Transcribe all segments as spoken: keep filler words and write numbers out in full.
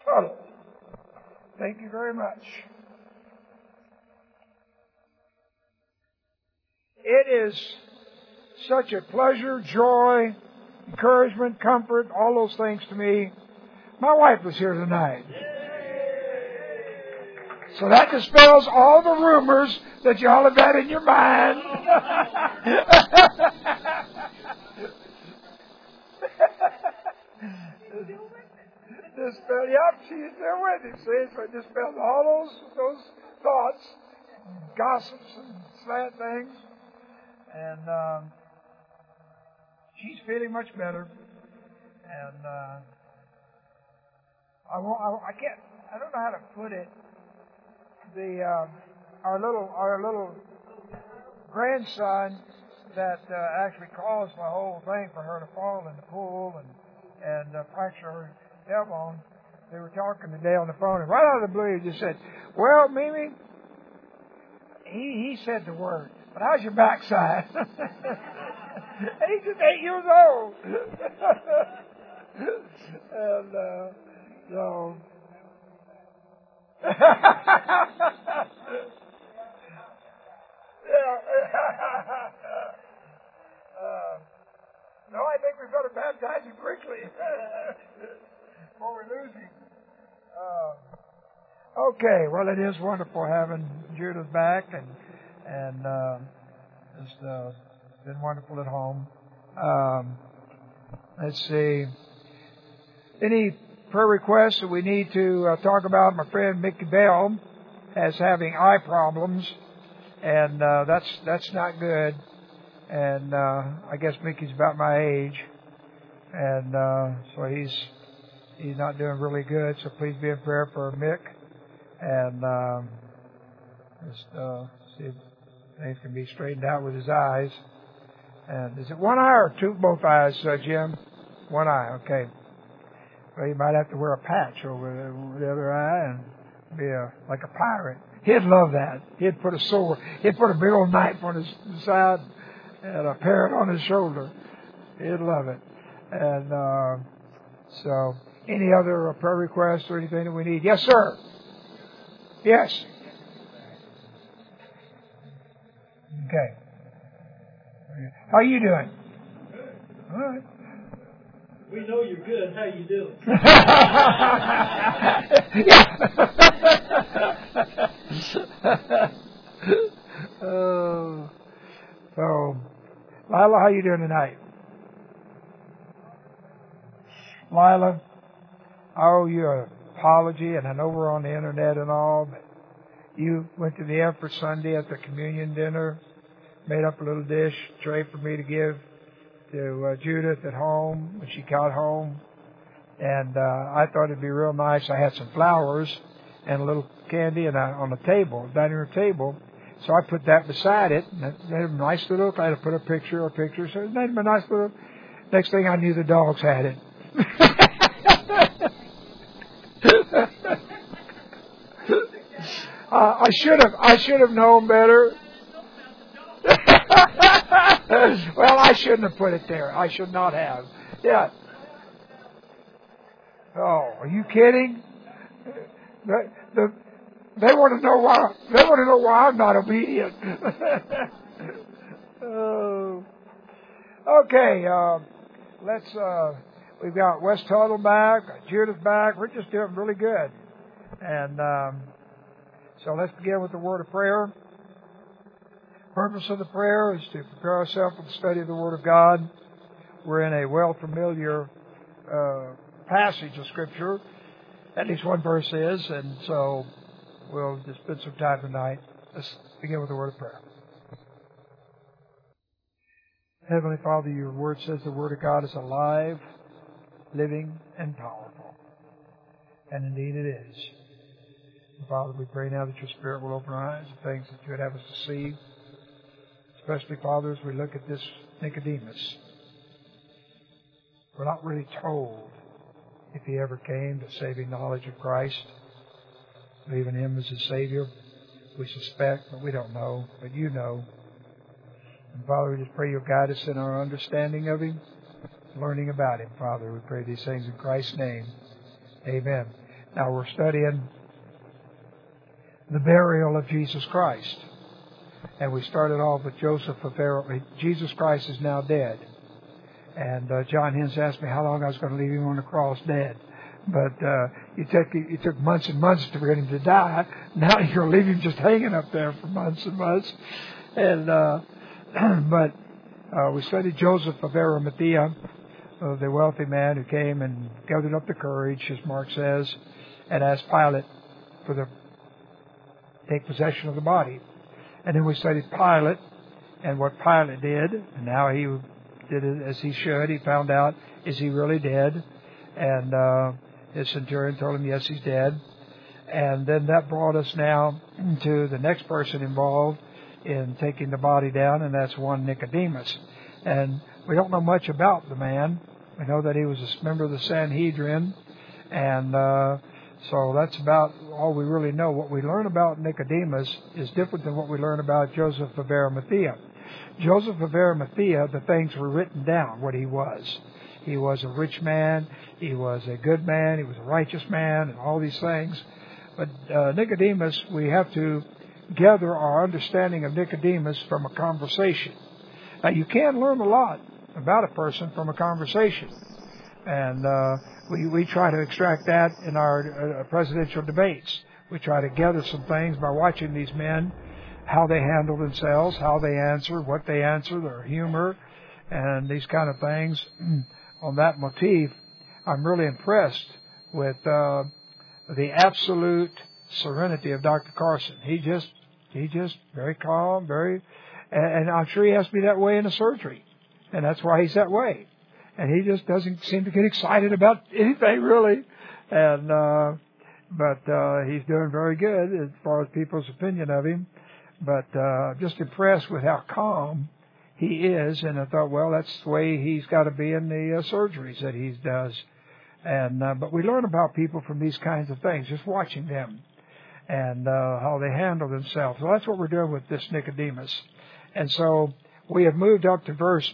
Tuttle. Thank you very much. It is such a pleasure, joy, encouragement, comfort, all those things to me. My wife was here tonight. So that dispels all the rumors that you all have had in your mind. Dispel, yep, she's there with him. See, so it dispels all those those thoughts, gossips, and slant things. And um, she's feeling much better. And uh, I won't. I, I can't. I don't know how to put it. The uh, our little our little grandson that uh, actually caused the whole thing for her to fall in the pool and and uh, fracture her tailbone. They were talking today on the phone, and right out of the blue, he just said, "Well, Mimi," he he said the word, "but how's your backside?" And he's just eight years old. And uh, so. Yeah. uh, no, I think we better baptize him quickly before we lose him. Uh, okay, well, it is wonderful having Judith back, and and uh, it's uh, been wonderful at home. Um, let's see. Any prayer requests that we need to uh, talk about? My friend Mickey Bell has having eye problems, and uh, that's that's not good. And uh, I guess Mickey's about my age, and uh, so he's he's not doing really good. So please be in prayer for Mick, and um, just uh, see if things can be straightened out with his eyes. And is it one eye or two, both eyes, uh, Jim? One eye, okay. Well, you might have to wear a patch over the, the other eye and be a, like a pirate. He'd love that. He'd put a sword. He'd put a big old knife on his side and a parrot on his shoulder. He'd love it. And uh, so, any other prayer requests or anything that we need? Yes, sir. Yes. Okay. How are you doing? All right. We know you're good. How you doing? uh, so, Lila, how you doing tonight? Lila, I owe you an apology, and I know we're on the internet and all, but you went to the Empress Sunday at the communion dinner, made up a little dish tray for me to give to uh, Judith at home when she got home, and uh, I thought it'd be real nice. I had some flowers and a little candy and I, on the table, dining room table, so I put that beside it. And it made a nice little. I had to put a picture or a picture, so it made a nice little. Next thing I knew, the dogs had it. uh, I should have. I should have known better. Well, I shouldn't have put it there. I should not have. Yeah. Oh, are you kidding? The, the, they want to know why. They want to know why I'm not obedient. Oh. Okay. Uh, let's. Uh, we've got West Tuttle back, Judith back. We're just doing really good. And um, so let's begin with the word of prayer. The purpose of the prayer is to prepare ourselves for the study of the Word of God. We're in a well familiar uh, passage of Scripture, at least one verse is, and so we'll just spend some time tonight. Let's begin with the word of prayer. Heavenly Father, your Word says the Word of God is alive, living, and powerful. And indeed it is. And Father, we pray now that your Spirit will open our eyes to things that you would have us to see. Especially, Father, as we look at this Nicodemus. We're not really told if he ever came to saving knowledge of Christ, believing him as his Savior. We suspect, but we don't know. But you know. And Father, we just pray you'll guide us in our understanding of him, learning about him. Father, we pray these things in Christ's name. Amen. Now we're studying the burial of Jesus Christ. And we started off with Joseph of Arimathea. Jesus Christ is now dead. And uh, John Hens asked me how long I was going to leave him on the cross dead. But uh, you took you took months and months to get him to die. Now you're going to leave him just hanging up there for months and months. And uh, but uh, we studied Joseph of Arimathea, uh, the wealthy man who came and gathered up the courage, as Mark says, and asked Pilate for the take possession of the body. And then we studied Pilate and what Pilate did, and now he did it as he should. He found out, is he really dead? And uh, his centurion told him, yes, he's dead. And then that brought us now to the next person involved in taking the body down, and that's one Nicodemus. And we don't know much about the man. We know that he was a member of the Sanhedrin, and uh, so that's about all we really know. What we learn about Nicodemus is different than what we learn about Joseph of Arimathea. Joseph of Arimathea, the things were written down, what he was. He was a rich man, he was a good man, he was a righteous man, and all these things. But uh, Nicodemus, we have to gather our understanding of Nicodemus from a conversation. Now, you can learn a lot about a person from a conversation. And uh, we, we try to extract that in our uh, presidential debates. We try to gather some things by watching these men, how they handle themselves, how they answer, what they answer, their humor, and these kind of things. On that motif, I'm really impressed with uh, the absolute serenity of Doctor Carson. He just, he just very calm, very, and I'm sure he has to be that way in a surgery, and that's why he's that way. And he just doesn't seem to get excited about anything really, and uh, but uh, he's doing very good as far as people's opinion of him. But uh, just impressed with how calm he is, and I thought, well, that's the way he's got to be in the uh, surgeries that he does. And uh, but we learn about people from these kinds of things, just watching them and uh, how they handle themselves. So that's what we're doing with this Nicodemus. And so we have moved up to verse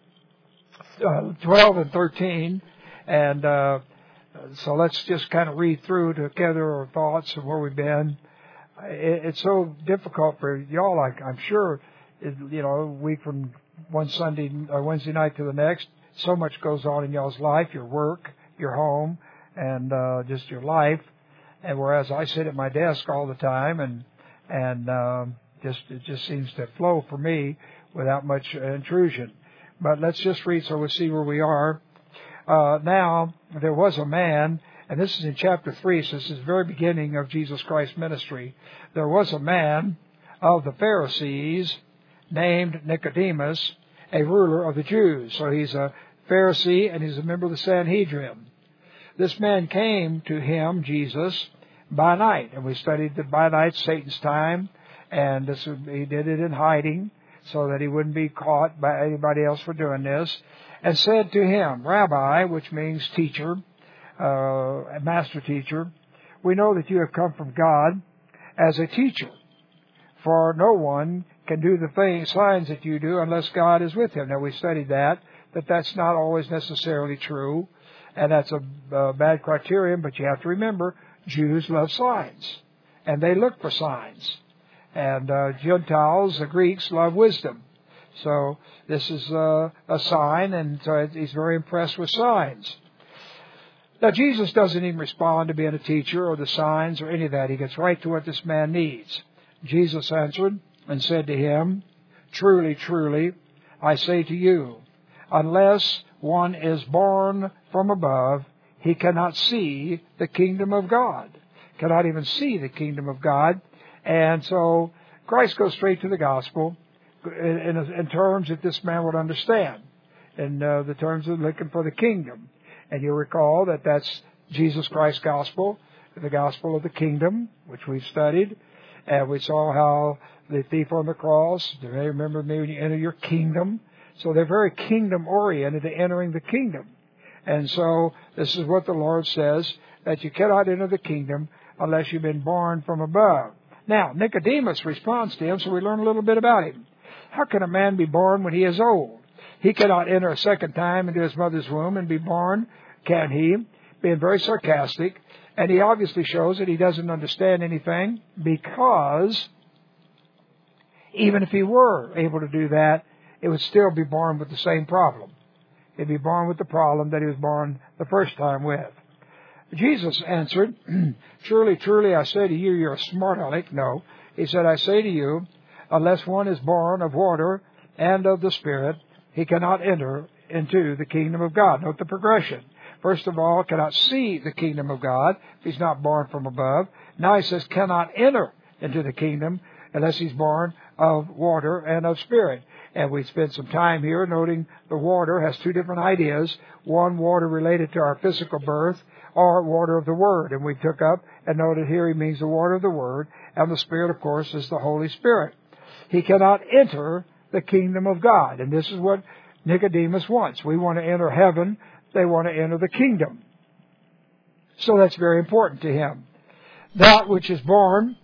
uh, twelve and thirteen, and uh, so let's just kind of read through together our thoughts of where we've been. It, it's so difficult for y'all, like I'm sure. It, you know, a week from one Sunday or Wednesday night to the next, so much goes on in y'all's life, your work, your home, and uh, just your life. And whereas I sit at my desk all the time, and and um, just it just seems to flow for me without much intrusion. But let's just read so we'll see where we are. Uh, now there was a man, and this is in chapter three, so this is the very beginning of Jesus Christ's ministry. There was a man of the Pharisees named Nicodemus, a ruler of the Jews. So he's a Pharisee and he's a member of the Sanhedrin. This man came to him, Jesus, by night. And we studied that by night, Satan's time. And this, he did it in hiding so that he wouldn't be caught by anybody else for doing this. And said to him, Rabbi, which means teacher, uh, master teacher, we know that you have come from God as a teacher. For no one can do the things, signs that you do unless God is with him. Now, we studied that, that that's not always necessarily true, and that's a, a bad criterion, but you have to remember, Jews love signs, and they look for signs. And uh, Gentiles, the Greeks, love wisdom. So this is uh, a sign, and so he's very impressed with signs. Now, Jesus doesn't even respond to being a teacher or the signs or any of that. He gets right to what this man needs. Jesus answered and said to him, Truly, truly, I say to you, unless one is born from above, he cannot see the kingdom of God. Cannot even see the kingdom of God. And so Christ goes straight to the gospel in, in, in terms that this man would understand, in uh, the terms of looking for the kingdom. And you recall that that's Jesus Christ's gospel, the gospel of the kingdom, which we've studied. And we saw how the thief on the cross, do they remember me when you enter your kingdom? So they're very kingdom-oriented to entering the kingdom. And so this is what the Lord says, that you cannot enter the kingdom unless you've been born from above. Now, Nicodemus responds to him, so we learn a little bit about him. How can a man be born when he is old? He cannot enter a second time into his mother's womb and be born, can he? Being very sarcastic. And he obviously shows that he doesn't understand anything, because even if he were able to do that, it would still be born with the same problem. It'd be born with the problem that he was born the first time with. Jesus answered, "Truly, truly, I say to you, you're a smart aleck." No. He said, "I say to you, unless one is born of water and of the Spirit, he cannot enter into the kingdom of God." Note the progression. First of all, cannot see the kingdom of God if he's not born from above. Now he says cannot enter into the kingdom unless he's born of water and of Spirit. And we spent some time here noting the water has two different ideas. One, water related to our physical birth, or water of the Word. And we took up and noted here he means the water of the Word. And the Spirit, of course, is the Holy Spirit. He cannot enter the kingdom of God. And this is what Nicodemus wants. We want to enter heaven. They want to enter the kingdom. So that's very important to him. That which is born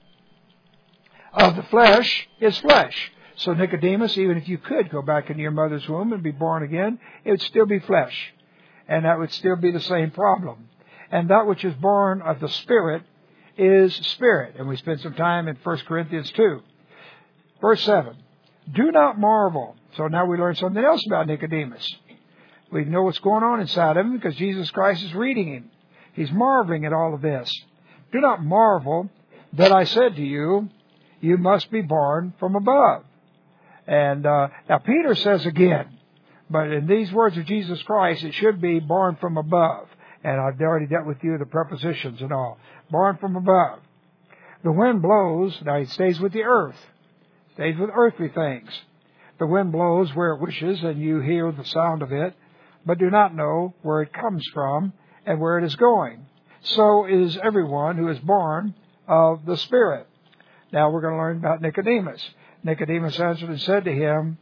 of the flesh is flesh. So Nicodemus, even if you could go back into your mother's womb and be born again, it would still be flesh. And that would still be the same problem. And that which is born of the Spirit is spirit. And we spent some time in First Corinthians two. Verse seven. Do not marvel. So now we learn something else about Nicodemus. We know what's going on inside of him because Jesus Christ is reading him. He's marveling at all of this. Do not marvel that I said to you, you must be born from above. And uh, now Peter says again, but in these words of Jesus Christ, it should be born from above. And I've already dealt with you the prepositions and all. Born from above. The wind blows, now it stays with the earth. Stays with earthly things. The wind blows where it wishes, and you hear the sound of it, but do not know where it comes from and where it is going. So is everyone who is born of the Spirit. Now we're going to learn about Nicodemus. Nicodemus answered and said to him,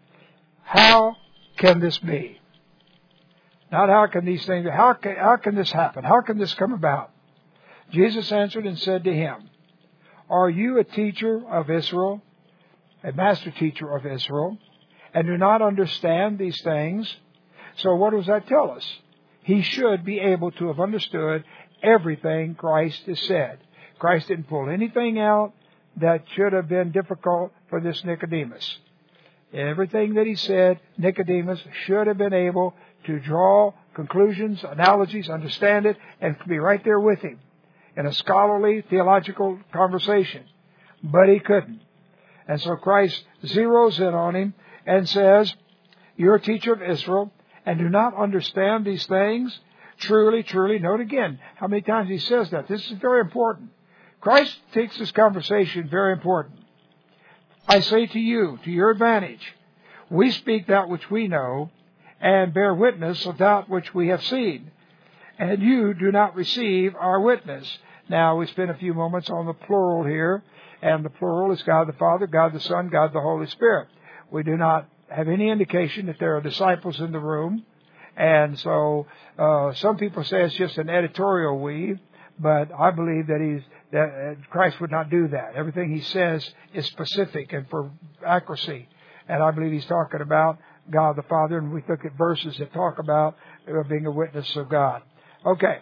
how can this be? Not how can these things, how can, how can this happen? How can this come about? Jesus answered and said to him, are you a teacher of Israel, a master teacher of Israel, and do not understand these things? So what does that tell us? He should be able to have understood everything Christ has said. Christ didn't pull anything out that should have been difficult for this Nicodemus. Everything that he said, Nicodemus should have been able to draw conclusions, analogies, understand it, and be right there with him in a scholarly, theological conversation. But he couldn't. And so Christ zeroes in on him and says, you're a teacher of Israel and do not understand these things? Truly, truly, note again how many times he says that. This is very important. Christ takes this conversation very important. I say to you, to your advantage, we speak that which we know and bear witness of that which we have seen. And you do not receive our witness. Now, we spent a few moments on the plural here. And the plural is God the Father, God the Son, God the Holy Spirit. We do not have any indication that there are disciples in the room. And so uh, some people say it's just an editorial weave. But I believe that he's that Christ would not do that. Everything he says is specific and for accuracy. And I believe he's talking about God the Father. And we look at verses that talk about being a witness of God. Okay.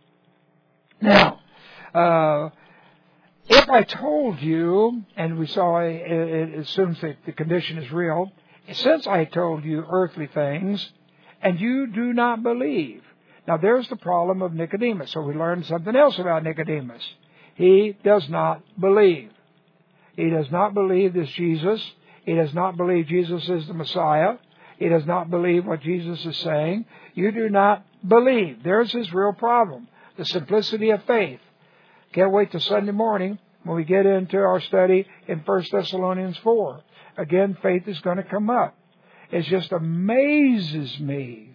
Now, uh, if I told you, and we saw it, it assumes that the condition is real, since I told you earthly things, and you do not believe. Now there's the problem of Nicodemus. So we learned something else about Nicodemus. He does not believe. He does not believe this Jesus. He does not believe Jesus is the Messiah. He does not believe what Jesus is saying. You do not believe. There's his real problem. The simplicity of faith. Can't wait till Sunday morning when we get into our study in First Thessalonians four. Again, faith is going to come up. It just amazes me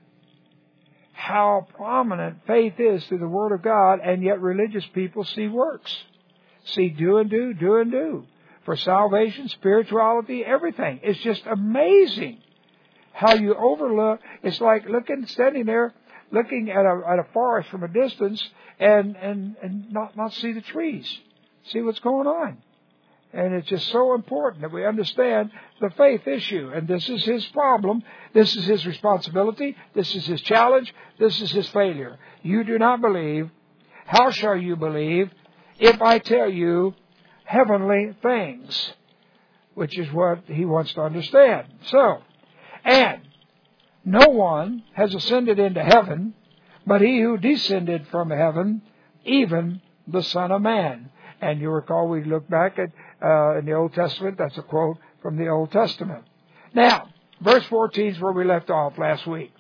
how prominent faith is through the Word of God, and yet religious people see works. See do and do, do and do. For salvation, spirituality, everything. It's just amazing how you overlook. It's like looking, standing there, looking at a, at a forest from a distance and, and, and not, not see the trees. See what's going on. And it's just so important that we understand the faith issue. And this is his problem. This is his responsibility. This is his challenge. This is his failure. You do not believe. how shall you believe if I tell you heavenly things? Which is what he wants to understand. So, and no one has ascended into heaven, but he who descended from heaven, even the Son of Man. And you recall we looked back at uh, in the Old Testament. That's a quote from the Old Testament. Now, verse fourteen is where we left off last week.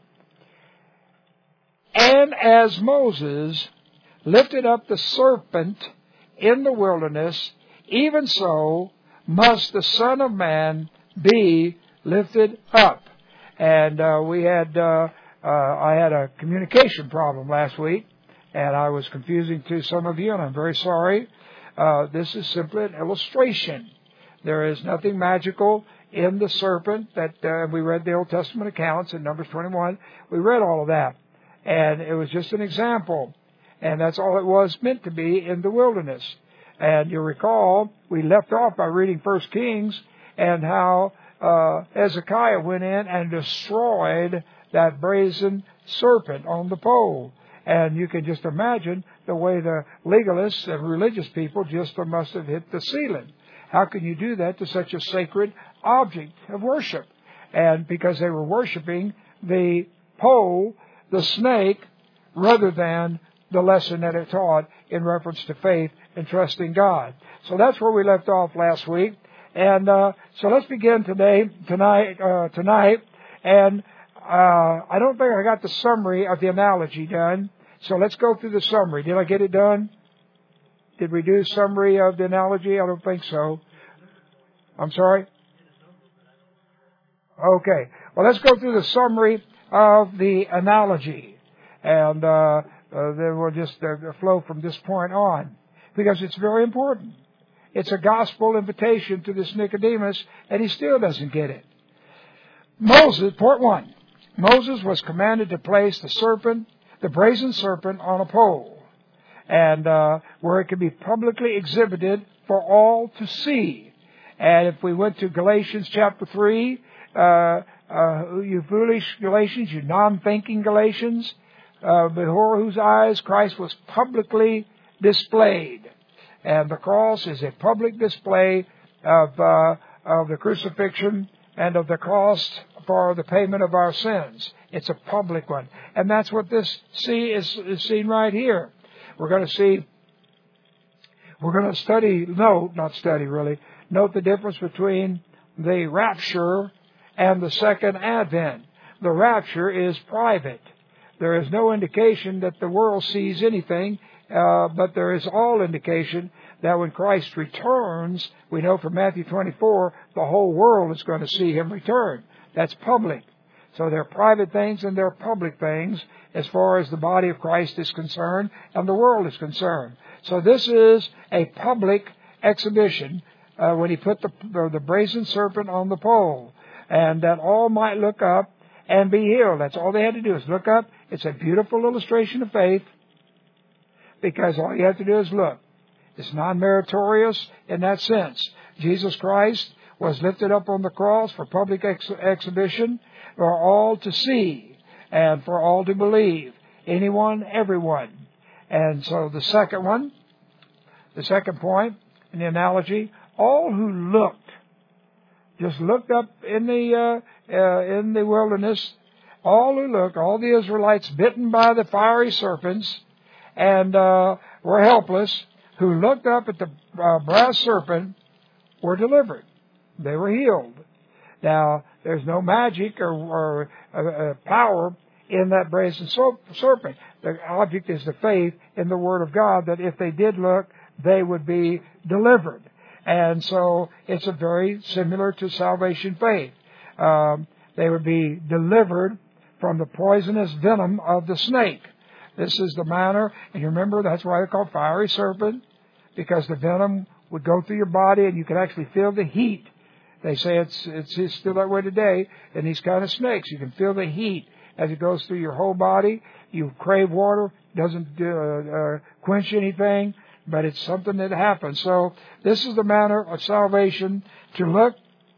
And as Moses lifted up the serpent in the wilderness, even so must the Son of Man be lifted up. And uh, we had, uh, uh, I had a communication problem last week, and I was confusing to some of you, and I'm very sorry. Uh, this is simply an illustration. There is nothing magical in the serpent that uh, we read the Old Testament accounts in Numbers twenty-one. We read all of that, and it was just an example, and that's all it was meant to be in the wilderness. And you recall, we left off by reading First Kings and how uh, Hezekiah went in and destroyed that brazen serpent on the pole. And you can just imagine the way the legalists and religious people just must have hit the ceiling. How can you do that to such a sacred object of worship? And because they were worshiping the pole, the snake, rather than the lesson that it taught in reference to faith and trusting God. So that's where we left off last week. And uh, so let's begin today, tonight, uh, tonight. And uh, I don't think I got the summary of the analogy done. So let's go through the summary. Did I get it done? Did we do a summary of the analogy? I don't think so. I'm sorry? Okay. Well, let's go through the summary of the analogy. And uh, uh, then we'll just uh, flow from this point on. Because it's very important. It's a gospel invitation to this Nicodemus, and he still doesn't get it. Moses, point one. Moses was commanded to place the serpent, the brazen serpent, on a pole, and uh, where it could be publicly exhibited for all to see. And if we went to Galatians chapter three, uh, uh, you foolish Galatians, you non-thinking Galatians, uh, before whose eyes Christ was publicly displayed. And the cross is a public display of uh, of the crucifixion and of the cost for the payment of our sins. It's a public one. And that's what this see is, is seen right here. We're going to see, we're going to study, note, not study really, note the difference between the rapture and the second advent. The rapture is private. There is no indication that the world sees anything. Uh, but there is all indication that when Christ returns, we know from Matthew twenty-four, the whole world is going to see Him return. That's public. So there are private things and there are public things as far as the body of Christ is concerned and the world is concerned. So this is a public exhibition uh, when He put the, the, the brazen serpent on the pole, and that all might look up and be healed. That's all they had to do is look up. It's a beautiful illustration of faith. Because all you have to do is look. It's non-meritorious in that sense. Jesus Christ was lifted up on the cross for public ex- exhibition for all to see and for all to believe. Anyone, everyone. And so the second one, the second point in the analogy, all who looked, just looked up in the uh, uh, in the wilderness, all who looked, all the Israelites bitten by the fiery serpents, and uh, were helpless, who looked up at the uh, brass serpent, were delivered. They were healed. Now, there's no magic or, or uh, uh, power in that brazen serpent. The object is the faith in the Word of God that if they did look, they would be delivered. And so it's a very similar to salvation faith. Um, they would be delivered from the poisonous venom of the snake. This is the manner, and you remember that's why they're called fiery serpent, because the venom would go through your body and you could actually feel the heat. They say it's, it's, it's still that way today in these kind of snakes. You can feel the heat as it goes through your whole body. You crave water, doesn't uh, uh, quench anything, but it's something that happens. So this is the manner of salvation, to look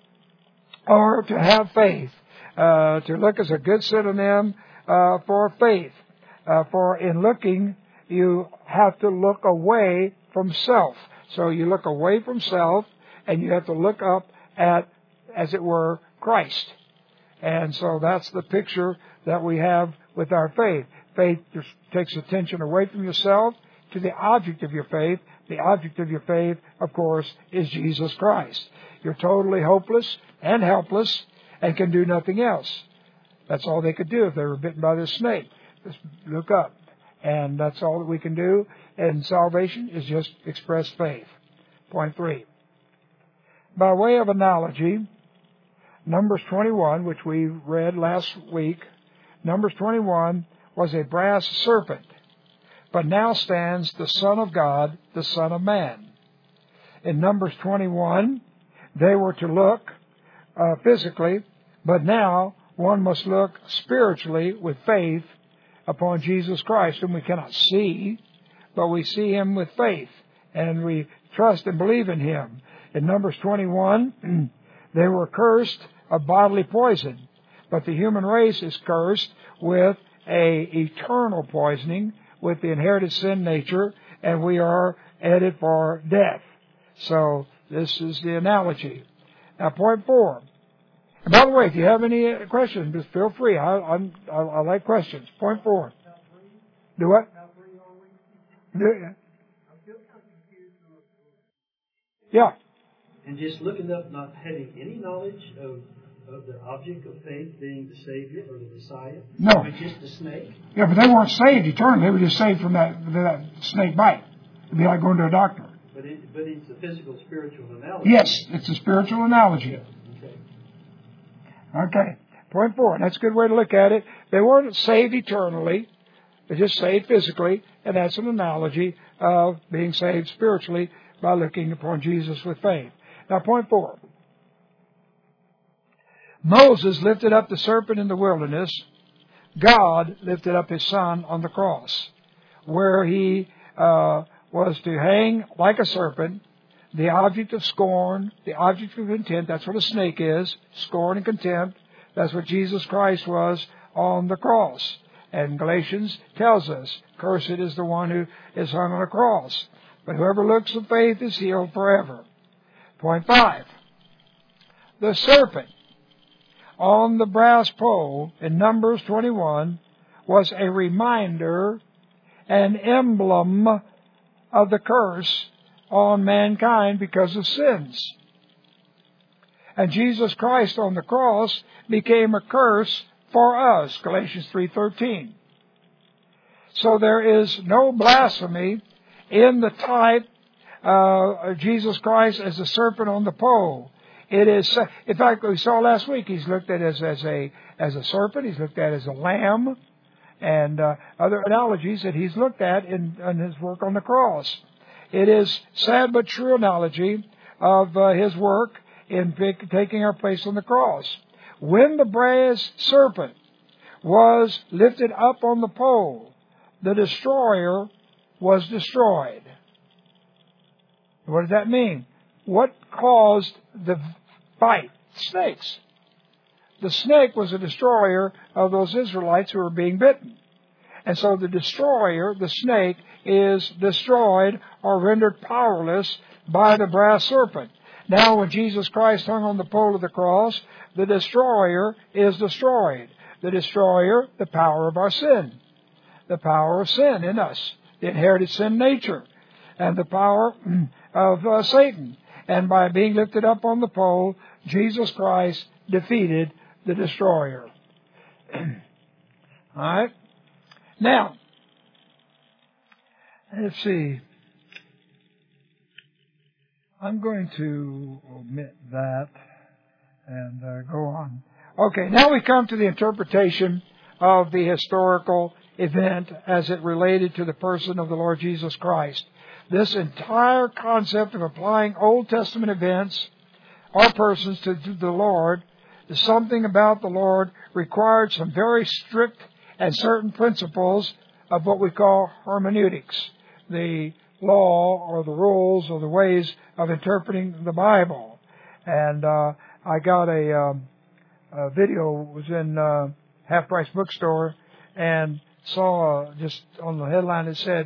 or to have faith. Uh, to look is a good synonym uh, for faith. Uh, for in looking, you have to look away from self. So you look away from self, and you have to look up at, as it were, Christ. And so that's the picture that we have with our faith. Faith just takes attention away from yourself to the object of your faith. The object of your faith, of course, is Jesus Christ. You're totally hopeless and helpless and can do nothing else. That's all they could do if they were bitten by this snake. Just look up. And that's all that we can do. And salvation is just express faith. Point three. By way of analogy, Numbers twenty-one, which we read last week, Numbers twenty-one was a brass serpent, but now stands the Son of God, the Son of Man. In Numbers twenty-one, they were to look uh, physically, but now one must look spiritually with faith upon Jesus Christ, whom we cannot see, but we see Him with faith, and we trust and believe in Him. In Numbers twenty-one, they were cursed of bodily poison, but the human race is cursed with a eternal poisoning, with the inherited sin nature, and we are headed for death. So this is the analogy. Now, point four. And by the way, if you have any questions, just feel free. I, I'm, I, I like questions. Point four. Do what? Do, yeah. And just looking up, not having any knowledge of, of the object of faith being the Savior or the Messiah. No. But just the snake. Yeah, but they weren't saved eternally. They were just saved from that, that snake bite. It'd be like going to a doctor. But, it, but it's a physical, spiritual analogy. Yes, it's a spiritual analogy. Okay. Okay. Point four. And that's a good way to look at it. They weren't saved eternally. They're just saved physically. And that's an analogy of being saved spiritually by looking upon Jesus with faith. Now, point four. Moses lifted up the serpent in the wilderness. God lifted up His Son on the cross, where He uh, was to hang like a serpent, the object of scorn, the object of contempt. That's what a snake is, scorn and contempt. That's what Jesus Christ was on the cross. And Galatians tells us, cursed is the one who is hung on a cross. But whoever looks with faith is healed forever. Point five. The serpent on the brass pole in Numbers twenty-one was a reminder, an emblem of the curse on mankind because of sins. And Jesus Christ on the cross became a curse for us, Galatians three thirteen. So there is no blasphemy in the type uh, of Jesus Christ as the serpent on the pole. It is, in fact, we saw last week, He's looked at as, as a as a serpent. He's looked at as a lamb, and uh, other analogies that He's looked at in, in His work on the cross. It is sad but true analogy of uh, His work in pick, taking our place on the cross. When the brass serpent was lifted up on the pole, the destroyer was destroyed. What does that mean? What caused the bite? Snakes. The snake was a destroyer of those Israelites who were being bitten. And so the destroyer, the snake, is destroyed or rendered powerless by the brass serpent. Now when Jesus Christ hung on the pole of the cross, the destroyer is destroyed. The destroyer, the power of our sin. The power of sin in us. The inherited sin nature. And the power of uh, Satan. And by being lifted up on the pole, Jesus Christ defeated the destroyer. All right? Now, let's see. I'm going to omit that and uh, go on. Okay, now we come to the interpretation of the historical event as it related to the person of the Lord Jesus Christ. This entire concept of applying Old Testament events or persons to the Lord, something about the Lord required some very strict and certain principles of what we call hermeneutics, the law or the rules or the ways of interpreting the Bible. And uh, I got a, um, a video, was in uh, Half Price Bookstore, and saw uh, just on the headline it said,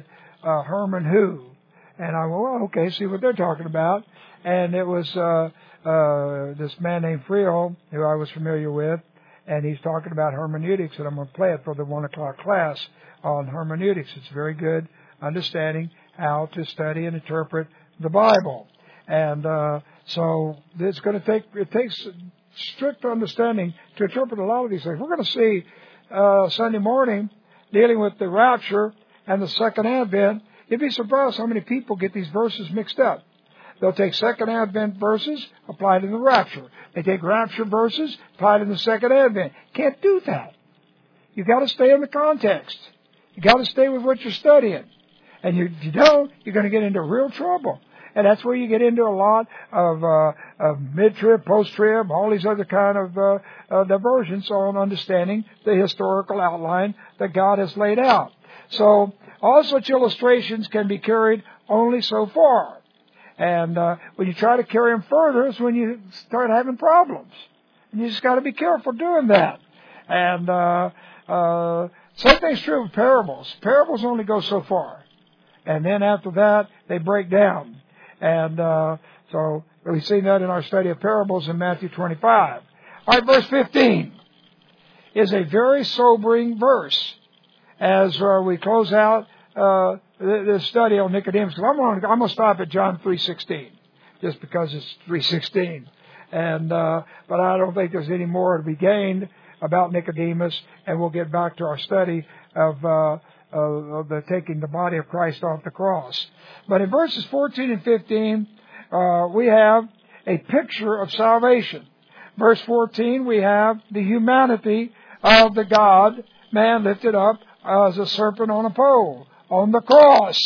uh, Herman who? And I went, well, okay, see what they're talking about. And it was uh, uh, this man named Friel, who I was familiar with, and he's talking about hermeneutics, and I'm going to play it for the one o'clock class on hermeneutics. It's very good understanding how to study and interpret the Bible. And uh, so it's going to take, it takes strict understanding to interpret a lot of these things. We're going to see uh, Sunday morning dealing with the rapture and the second advent. You'd be surprised how many people get these verses mixed up. They'll take second advent verses, apply to the rapture. They take rapture verses, apply to the second advent. Can't do that. You've got to stay in the context. You've got to stay with what you're studying. And you, if you don't, you're going to get into real trouble. And that's where you get into a lot of, uh, of mid-trib, post-trib, all these other kind of uh, uh, diversions on understanding the historical outline that God has laid out. So all such illustrations can be carried only so far. And uh, when you try to carry them further is when you start having problems. And you just got to be careful doing that. And uh, uh, same thing's true with parables. Parables only go so far. And then after that, they break down. And uh, so we've seen that in our study of parables in Matthew twenty-five. All right, verse fifteen is a very sobering verse as uh, we close out uh, this study on Nicodemus. I'm going to I'm going to stop at John three sixteen just because it's three sixteen. And uh, but I don't think there's any more to be gained about Nicodemus, and we'll get back to our study of uh, of the taking the body of Christ off the cross. But in verses fourteen and fifteen, uh, we have a picture of salvation. Verse fourteen, we have the humanity of the God, man lifted up as a serpent on a pole, on the cross,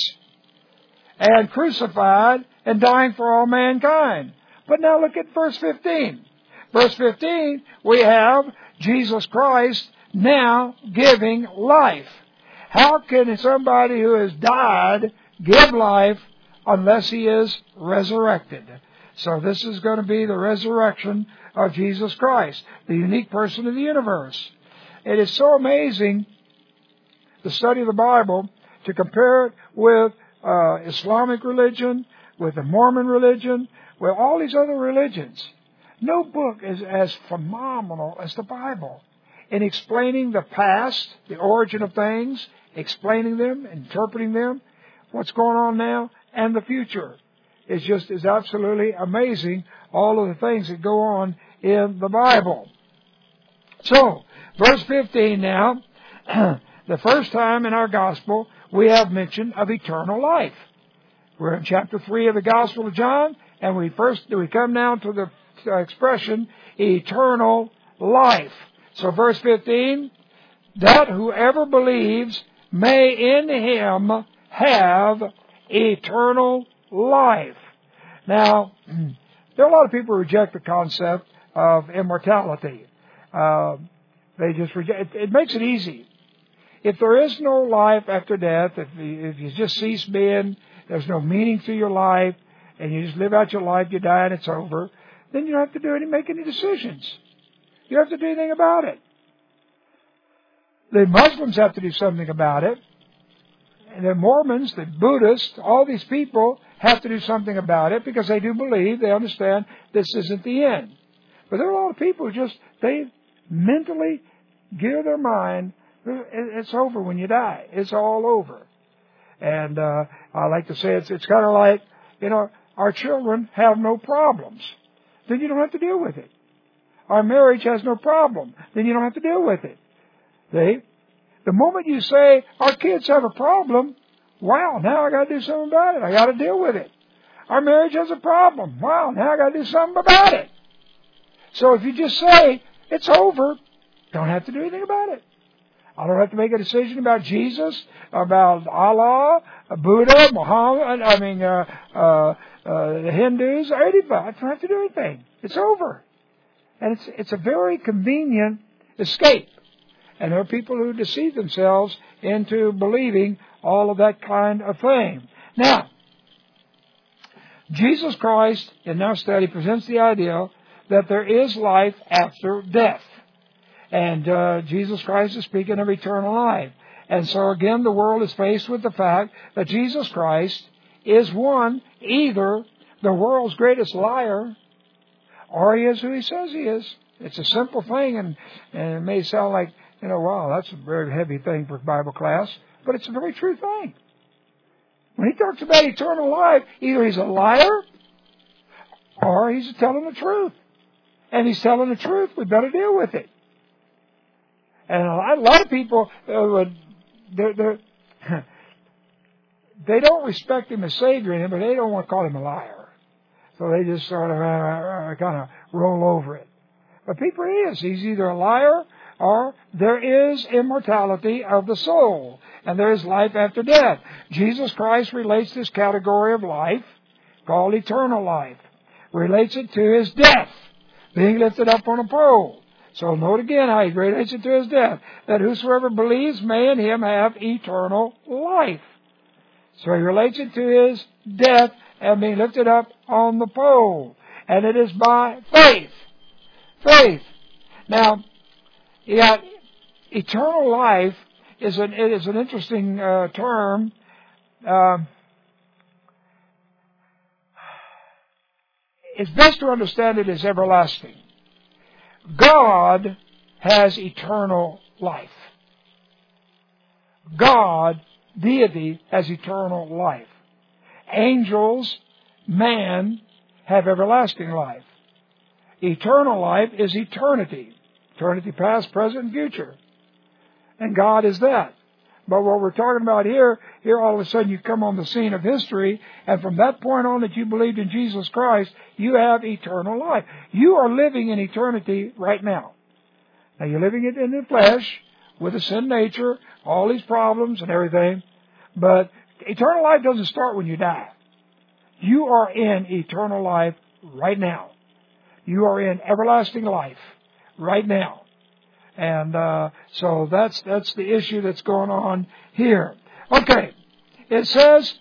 and crucified and dying for all mankind. But now look at verse fifteen. Verse fifteen, we have Jesus Christ now giving life. How can somebody who has died give life unless he is resurrected? So this is going to be the resurrection of Jesus Christ, the unique person of the universe. It is so amazing, the study of the Bible, to compare it with uh, Islamic religion, with the Mormon religion, with all these other religions. No book is as phenomenal as the Bible in explaining the past, the origin of things, explaining them, interpreting them, what's going on now, and the future. It's just is absolutely amazing, all of the things that go on in the Bible. So, verse fifteen now, the first time in our gospel we have mention of eternal life. We're in chapter three of the Gospel of John, and we first we come down to the expression eternal life. So verse fifteen, that whoever believes may in him have eternal life. Now, there are a lot of people who reject the concept of immortality. Uh, they just reject it. It makes it easy. If there is no life after death, if you, if you just cease being, there's no meaning to your life, and you just live out your life, you die and it's over, then you don't have to do any, make any decisions. You don't have to do anything about it. The Muslims have to do something about it. And the Mormons, the Buddhists, all these people have to do something about it because they do believe, they understand this isn't the end. But there are a lot of people who just, they mentally gear their mind, it's over when you die. It's all over. And uh, I like to say it's, it's kind of like, you know, our children have no problems. Then you don't have to deal with it. Our marriage has no problem. Then you don't have to deal with it. See? The moment you say, our kids have a problem, wow, now I got to do something about it. I got to deal with it. Our marriage has a problem. Wow, now I got to do something about it. So if you just say, it's over, don't have to do anything about it. I don't have to make a decision about Jesus, about Allah, Buddha, Muhammad, I mean, uh, uh, uh, the Hindus, or anybody. I don't have to do anything. It's over. And it's, it's a very convenient escape. And there are people who deceive themselves into believing all of that kind of thing. Now, Jesus Christ in our study presents the idea that there is life after death. And uh, Jesus Christ is speaking of eternal life. And so again, the world is faced with the fact that Jesus Christ is one, either the world's greatest liar, or He is who He says He is. It's a simple thing, and, and it may sound like, you know, wow, that's a very heavy thing for Bible class, but it's a very true thing. When He talks about eternal life, either He's a liar, or He's telling the truth. And He's telling the truth, we better deal with it. And a lot of people, uh, they're, they're, they don't respect Him as Savior, in Him, but they don't want to call Him a liar. So they just sort of uh, uh, kind of roll over it. But people, He is. He's either a liar, or there is immortality of the soul, and there is life after death. Jesus Christ relates this category of life, called eternal life, relates it to His death, being lifted up on a pole. So note again how He relates it to His death, that whosoever believes may in Him have eternal life. So He relates it to His death and being lifted up on the pole. And it is by faith. Faith. Now, yeah, eternal life is an, it is an interesting uh, term. Uh, it's best to understand it as everlasting. God has eternal life. God, deity, has eternal life. Angels, man, have everlasting life. Eternal life is eternity. Eternity past, present, and future. And God is that. But what we're talking about here, here all of a sudden you come on the scene of history, and from that point on that you believed in Jesus Christ, you have eternal life. You are living in eternity right now. Now you're living it in the flesh, with a sin nature, all these problems and everything, but eternal life doesn't start when you die. You are in eternal life right now. You are in everlasting life right now. And uh, so that's that's the issue that's going on here. Okay, it says,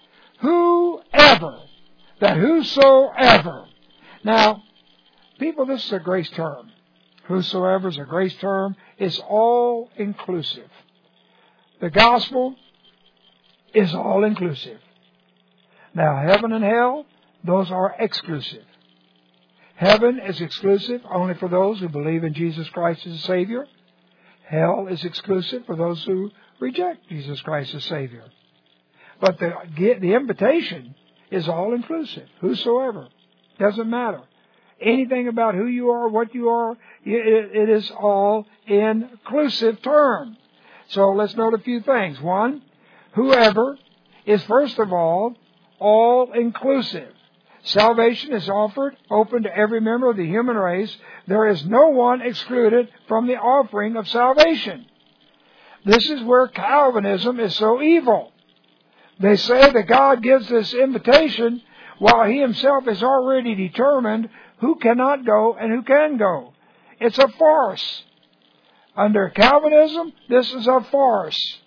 whoever, that whosoever. Now, people, this is a grace term. Whosoever is a grace term. It's all inclusive. The gospel is all inclusive. Now, heaven and hell, those are exclusive. Heaven is exclusive only for those who believe in Jesus Christ as a Savior. Hell is exclusive for those who reject Jesus Christ as Savior. But the, the invitation is all inclusive. Whosoever. Doesn't matter. Anything about who you are, what you are, it, it is all inclusive term. So let's note a few things. One, whoever is first of all, all inclusive. Salvation is offered, open to every member of the human race. There is no one excluded from the offering of salvation. This is where Calvinism is so evil. They say that God gives this invitation while He Himself has already determined who cannot go and who can go. It's a farce. Under Calvinism, this is a farce.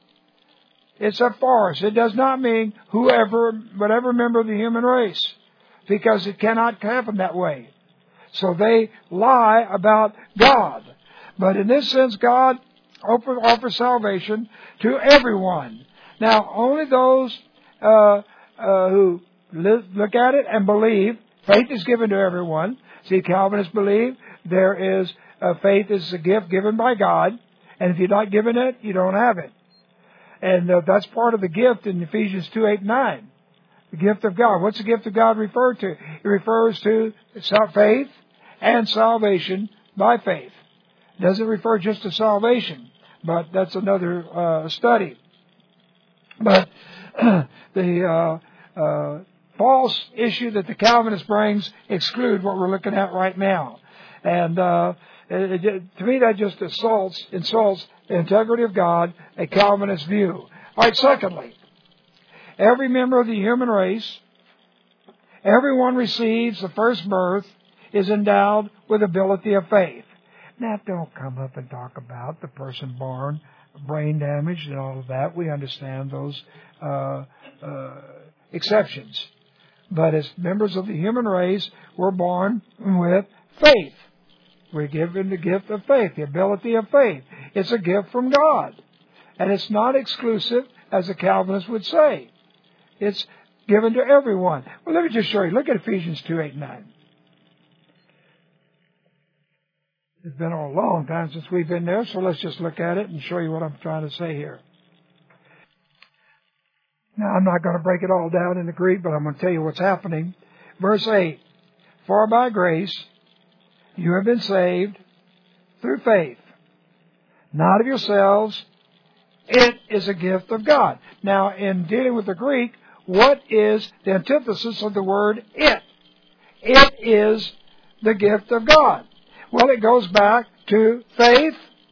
It's a farce. It does not mean whoever, whatever member of the human race, because it cannot happen that way. So they lie about God. But in this sense, God offers salvation to everyone. Now, only those uh, uh, who look at it and believe, faith is given to everyone. See, Calvinists believe there is uh, faith is a gift given by God, and if you're not given it, you don't have it. And uh, that's part of the gift in Ephesians two, eight, nine. The gift of God. What's the gift of God referred to? It refers to faith and salvation by faith. It doesn't refer just to salvation, but that's another uh, study. But the uh, uh, false issue that the Calvinist brings exclude what we're looking at right now. And uh, it, it, to me, that just assaults, insults the integrity of God, a Calvinist view. All right, secondly, every member of the human race, everyone receives the first birth, is endowed with ability of faith. Now, don't come up and talk about the person born brain damaged and all of that. We understand those uh, uh, exceptions. But as members of the human race, we're born with faith. We're given the gift of faith, the ability of faith. It's a gift from God. And it's not exclusive, as the Calvinists would say. It's given to everyone. Well, let me just show you. Look at Ephesians two, eight, nine. It's been a long time since we've been there, so let's just look at it and show you what I'm trying to say here. Now, I'm not going to break it all down in the Greek, but I'm going to tell you what's happening. Verse eight, for by grace you have been saved through faith, not of yourselves. It is a gift of God. Now, in dealing with the Greek, what is the antithesis of the word it? It is the gift of God. Well, it goes back to faith,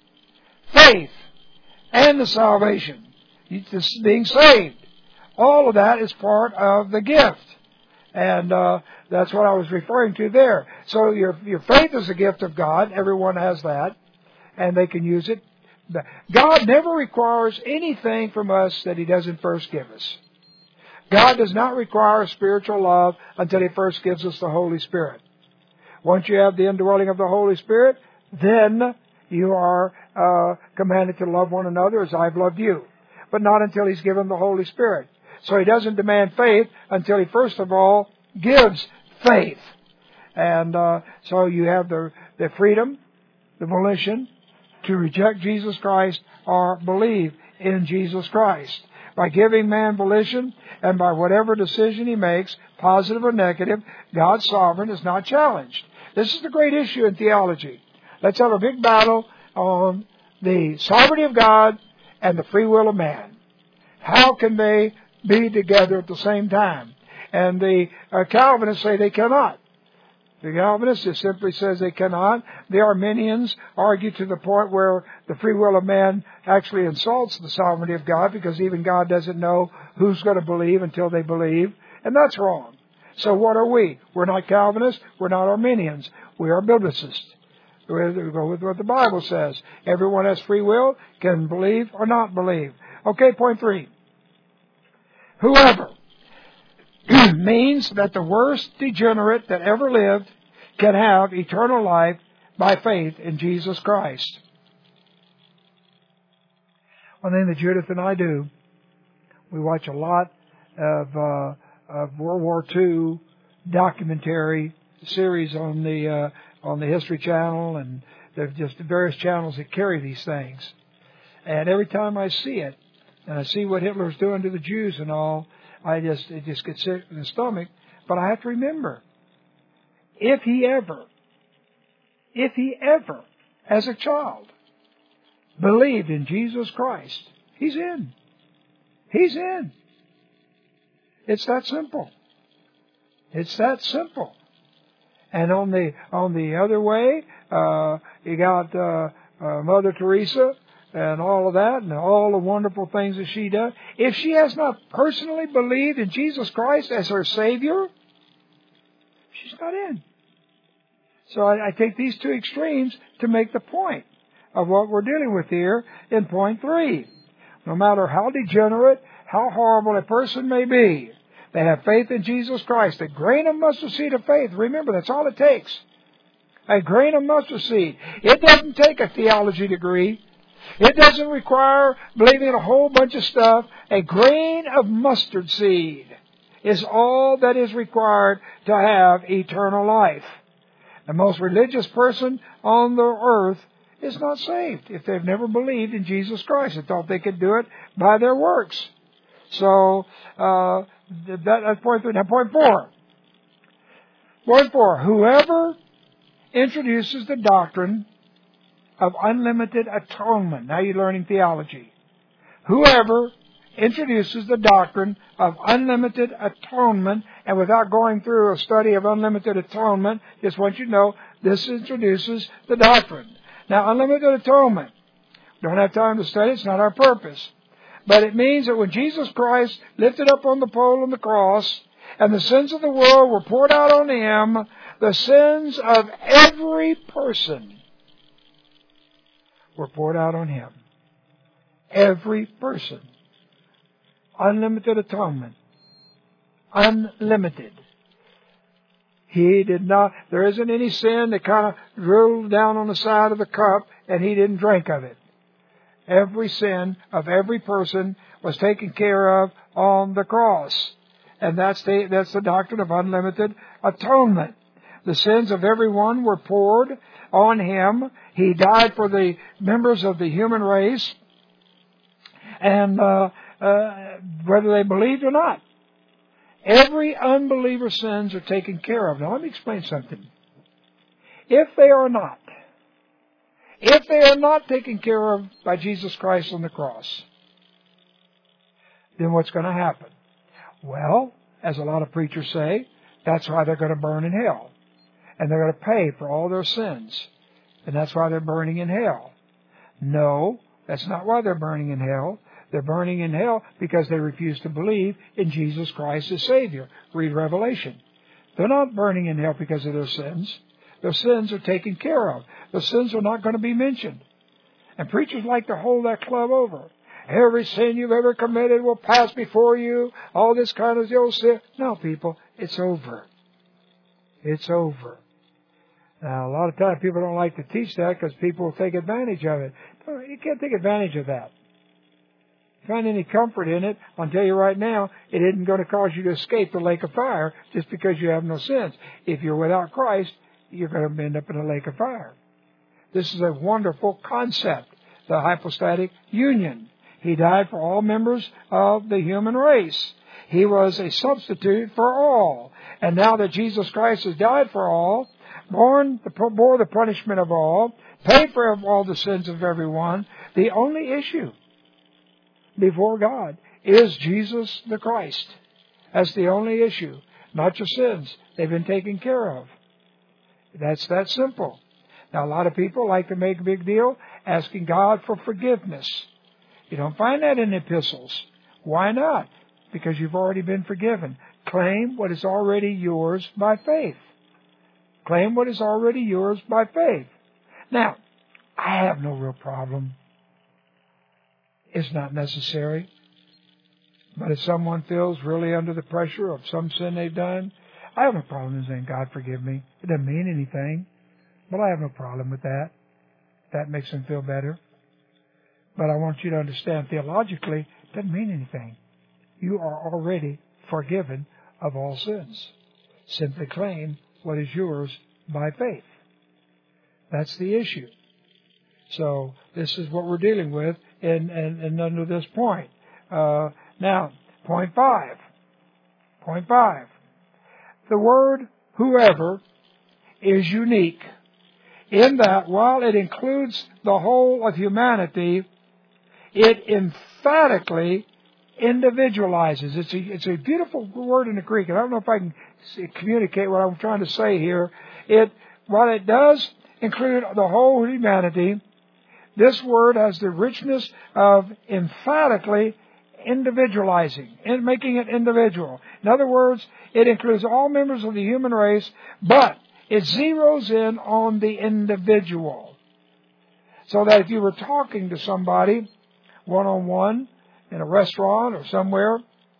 faith, and the salvation. It's being saved. All of that is part of the gift. And uh, that's what I was referring to there. So your your faith is a gift of God. Everyone has that. And they can use it. God never requires anything from us that He doesn't first give us. God does not require spiritual love until He first gives us the Holy Spirit. Once you have the indwelling of the Holy Spirit, then you are uh, commanded to love one another as I've loved you. But not until He's given the Holy Spirit. So He doesn't demand faith until He first of all gives faith. And uh, so you have the, the freedom, the volition to reject Jesus Christ or believe in Jesus Christ. By giving man volition and by whatever decision he makes, positive or negative, God's sovereign is not challenged. This is the great issue in theology. Let's have a big battle on the sovereignty of God and the free will of man. How can they be together at the same time? And the uh, Calvinists say they cannot. The Calvinist just simply says they cannot. The Arminians argue to the point where the free will of man actually insults the sovereignty of God, because even God doesn't know who's going to believe until they believe. And that's wrong. So what are we? We're not Calvinists. We're not Arminians. We are Biblicists. We go with what the Bible says. Everyone has free will, can believe or not believe. Okay, point three. Whoever means that the worst degenerate that ever lived can have eternal life by faith in Jesus Christ. One thing that Judith and I do, we watch a lot of, uh, of World War Two documentary series on the uh, on the History Channel, and there's just various channels that carry these things. And every time I see it, and I see what Hitler's doing to the Jews and all, I just, it just gets sick in the stomach. But I have to remember, if he ever, if he ever, as a child, believed in Jesus Christ, he's in. He's in. It's that simple. It's that simple. And on the, on the other way, uh, you got, uh, uh, Mother Teresa, and all of that, and all the wonderful things that she does. If she has not personally believed in Jesus Christ as her Savior, she's not in. So I, I take these two extremes to make the point of what we're dealing with here in point three. No matter how degenerate, how horrible a person may be, they have faith in Jesus Christ. A grain of mustard seed of faith. Remember, that's all it takes. A grain of mustard seed. It doesn't take a theology degree. It doesn't require believing in a whole bunch of stuff. A grain of mustard seed is all that is required to have eternal life. The most religious person on the earth is not saved if they've never believed in Jesus Christ and thought they could do it by their works. So, uh, that, that's point three. Now, point four. Point four. Whoever introduces the doctrine of unlimited atonement. Now you're learning theology. Whoever introduces the doctrine of unlimited atonement, and without going through a study of unlimited atonement, just want you to know this introduces the doctrine. Now, unlimited atonement, don't have time to study, it's not our purpose. But it means that when Jesus Christ lifted up on the pole on the cross, and the sins of the world were poured out on Him, the sins of every person were poured out on Him. Every person. Unlimited atonement. Unlimited. He did not, there isn't any sin that kind of drooled down on the side of the cup and He didn't drink of it. Every sin of every person was taken care of on the cross. And that's the, that's the doctrine of unlimited atonement. The sins of everyone were poured on Him. He died for the members of the human race. And uh, uh, whether they believed or not, every unbeliever's sins are taken care of. Now let me explain something. If they are not, if they are not taken care of by Jesus Christ on the cross, then what's going to happen? Well, as a lot of preachers say, that's why they're going to burn in hell. And they're going to pay for all their sins. And that's why they're burning in hell. No, that's not why they're burning in hell. They're burning in hell because they refuse to believe in Jesus Christ as Savior. Read Revelation. They're not burning in hell because of their sins. Their sins are taken care of. Their sins are not going to be mentioned. And preachers like to hold that club over. Every sin you've ever committed will pass before you. All this kind of old sin. No, people, it's over. It's over. Now, a lot of times people don't like to teach that because people will take advantage of it. You can't take advantage of that. Find any comfort in it, I'll tell you right now, it isn't going to cause you to escape the lake of fire just because you have no sins. If you're without Christ, you're going to end up in a lake of fire. This is a wonderful concept, the hypostatic union. He died for all members of the human race. He was a substitute for all. And now that Jesus Christ has died for all, borne the, bore the punishment of all, paid for all the sins of everyone, the only issue before God is Jesus the Christ. That's the only issue. Not your sins. They've been taken care of. That's that simple. Now, a lot of people like to make a big deal asking God for forgiveness. You don't find that in the epistles. Why not? Because you've already been forgiven. Claim what is already yours by faith. Claim what is already yours by faith. Now, I have no real problem. It's not necessary. But if someone feels really under the pressure of some sin they've done, I have no problem in saying, God, forgive me. It doesn't mean anything. But I have no problem with that. That makes them feel better. But I want you to understand, theologically, it doesn't mean anything. You are already forgiven of all sins. Simply claim what is yours by faith. That's the issue. So this is what we're dealing with in, in, in under this point. Uh, now, point five. Point five. The word whoever is unique in that while it includes the whole of humanity, it emphatically individualizes. It's a, it's a beautiful word in the Greek. I don't know if I can communicate what I'm trying to say here. It, while it does include the whole humanity, this word has the richness of emphatically individualizing, and making it individual. In other words, it includes all members of the human race, but it zeroes in on the individual. So that if you were talking to somebody one-on-one in a restaurant or somewhere,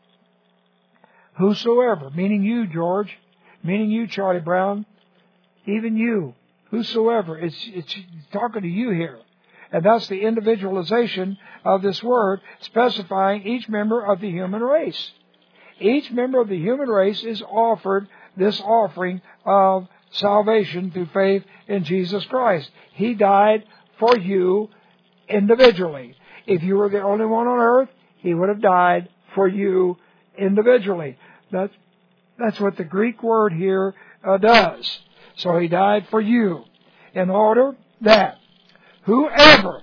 whosoever, meaning you, George, meaning you, Charlie Brown, even you, whosoever, it's, it's talking to you here. And that's the individualization of this word, specifying each member of the human race. Each member of the human race is offered this offering of salvation through faith in Jesus Christ. He died for you individually. If you were the only one on earth, He would have died for you individually. That's, that's what the Greek word here uh, does. So He died for you in order that whoever,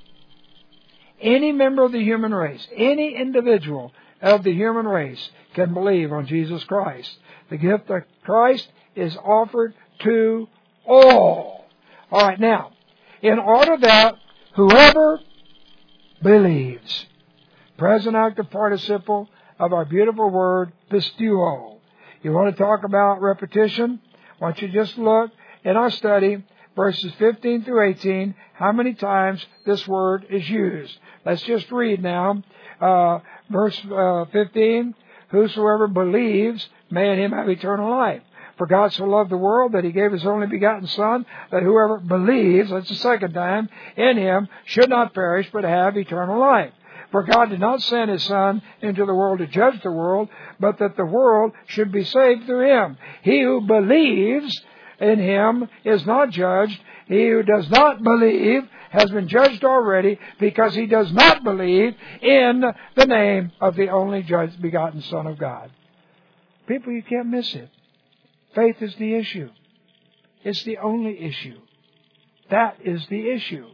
any member of the human race, any individual of the human race can believe on Jesus Christ. The gift of Christ is offered to all. All right, now, in order that whoever believes, present active participle of our beautiful word, pisteuo. You want to talk about repetition? Why don't you just look in our study, verses fifteen through eighteen, how many times this word is used. Let's just read now. Uh, verse uh, fifteen, whosoever believes may in Him have eternal life. For God so loved the world that He gave His only begotten Son, that whoever believes, that's the second time, in Him should not perish but have eternal life. For God did not send His Son into the world to judge the world, but that the world should be saved through Him. He who believes in Him is not judged. He who does not believe has been judged already, because he does not believe in the name of the only judged begotten Son of God. People, you can't miss it. Faith is the issue. It's the only issue. That is the issue.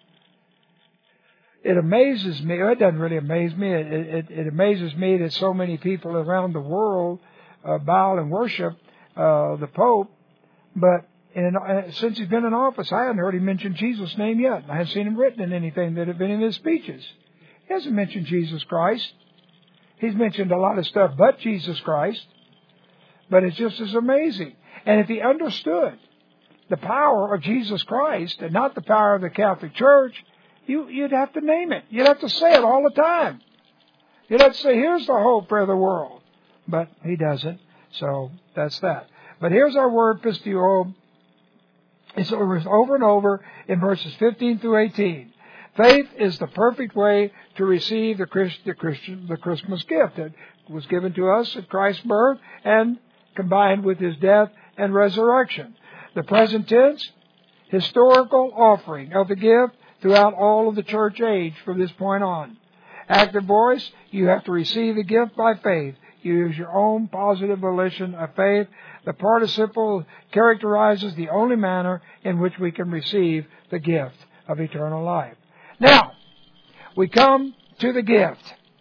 It amazes me. It doesn't really amaze me. It, it, it amazes me that so many people around the world uh, bow and worship uh, the Pope, but in, uh, since he's been in office, I haven't heard him mention Jesus' name yet. I haven't seen him written in anything that have been in his speeches. He hasn't mentioned Jesus Christ. He's mentioned a lot of stuff but Jesus Christ. But it's just as amazing. And if he understood the power of Jesus Christ and not the power of the Catholic Church, you, you'd have to name it. You'd have to say it all the time. You'd have to say, here's the hope for the world. But he doesn't. So that's that. But here's our word, pisteuo. It's over and over in verses fifteen through eighteen. Faith is the perfect way to receive the, Christ, the Christian, the Christmas gift that was given to us at Christ's birth and combined with His death and resurrection. The present tense, historical offering of the gift throughout all of the church age from this point on. Active voice, you have to receive the gift by faith. You use your own positive volition of faith. The participle characterizes the only manner in which we can receive the gift of eternal life. Now, we come to the gift.